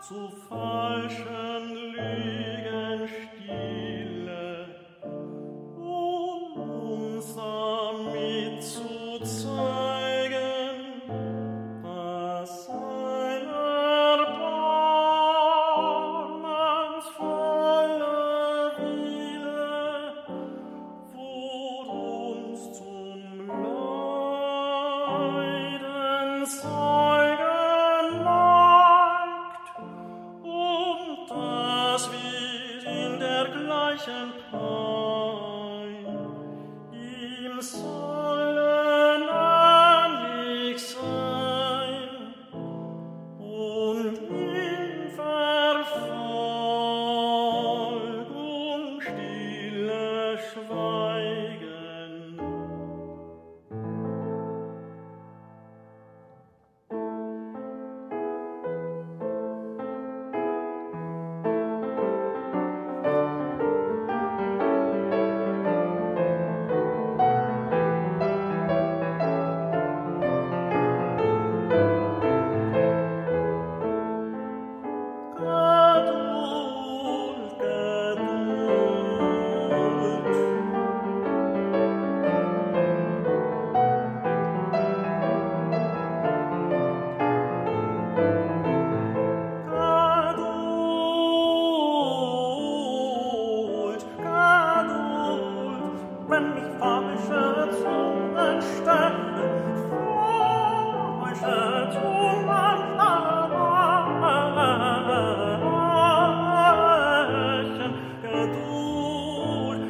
zu falschen Lügen stille, uns damit zu zeigen, dass sein erbarmensvoller Wille vor uns zum Leiden Zeugen neigt, und dass wir in der gleichen Pein ihm sollen ähnlich sein und in Verfolgung stille schweigen. Geduld, Geduld. Geduld, Geduld, wenn mich falsche Zungen stechen, falsche Zungen stechen. Geduld,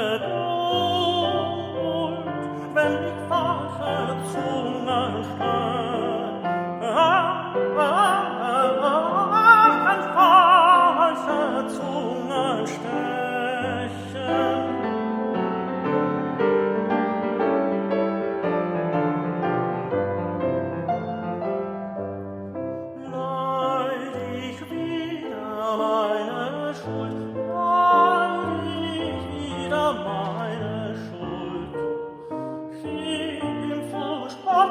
Geduld, wenn mich falsche Zungen stechen, falsche Zungen stechen. Leid ich wieder meine Schuld, leid ich wieder meine Schuld. Schimpf und Spott,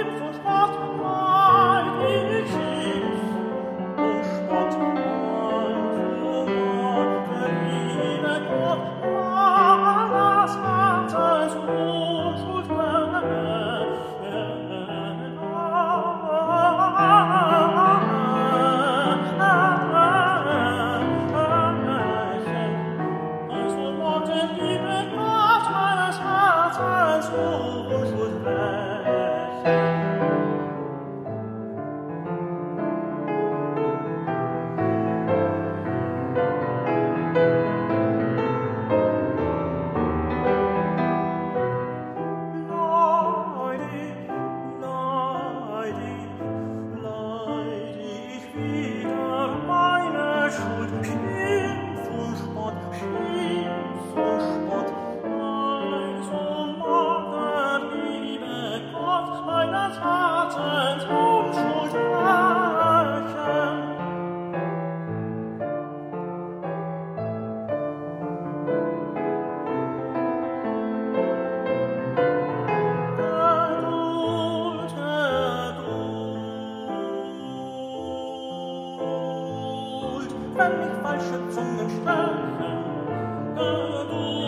leid ich Schimpf und Spott. Der liebe Gott, meines Herzens Unschuld also Gott, der liebe Gott, meines Herzens Unschuld rächen. Leid ich wieder meine Schuld, Schimpf und Spott, also mag der liebe Gott meines Herzens Unschuld rächen. Geduld, Geduld, wenn mich falsche Zungen stechen, Geduld.